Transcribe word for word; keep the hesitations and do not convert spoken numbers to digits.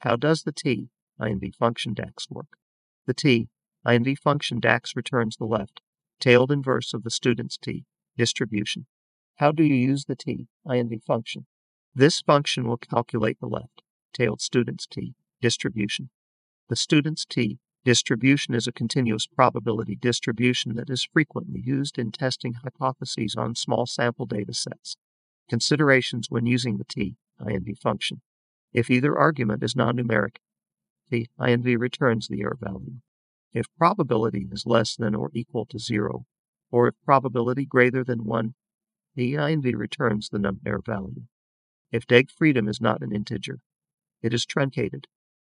How does the t inv function dax work? The t inv function dax returns the left, tailed inverse of the student's t distribution. How do you use the t inv function? This function will calculate the left, tailed student's t distribution. The student's t distribution is a continuous probability distribution that is frequently used in testing hypotheses on small sample data sets. Considerations when using the t inv function. If either argument is non-numeric, the inv returns the error value. If probability is less than or equal to zero, or if probability greater than one, the inv returns the num error value. If deg freedom is not an integer, it is truncated